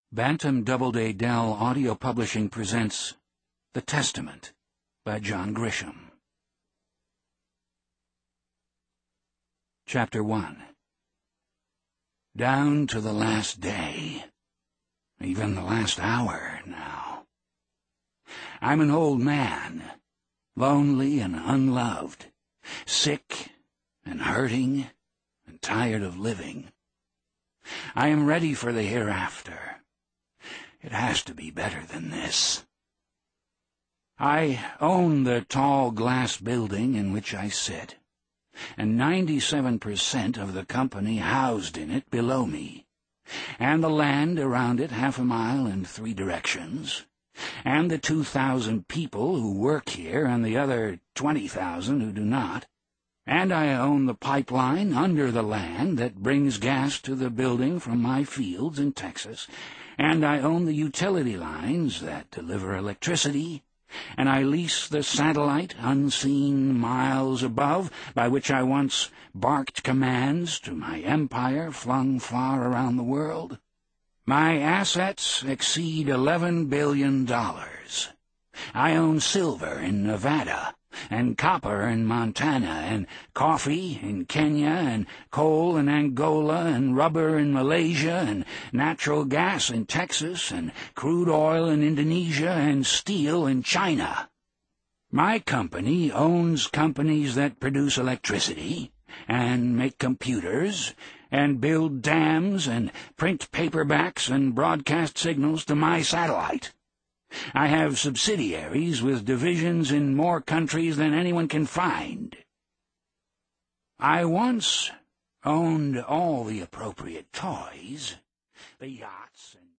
Bantam Doubleday Dell Audio Publishing presents The Testament by John Grisham. Chapter 1. Down to the last day, even the last hour now. I'm an old man, lonely and unloved, sick and hurting and tired of living. I am ready for the hereafter. It has to be better than this. I own the tall glass building in which I sit, and 97% of the company housed in it below me, and the land around it 1/2 a mile in 3 directions, and the 2,000 people who work here and the other 20,000 who do not, and I own the pipeline under the land that brings gas to the building from my fields in Texas, and I own the utility lines that deliver electricity, and I lease the satellite unseen miles above by which I once barked commands to my empire flung far around the world. My assets exceed $11 billion. I own silver in Nevada, and copper in Montana, and coffee in Kenya, and coal in Angola, and rubber in Malaysia, and natural gas in Texas, and crude oil in Indonesia, and steel in China. My company owns companies that produce electricity, and make computers, and build dams, and print paperbacks and broadcast signals to my satellite. I have subsidiaries with divisions in more countries than anyone can find. I once owned all the appropriate toys, the yachts and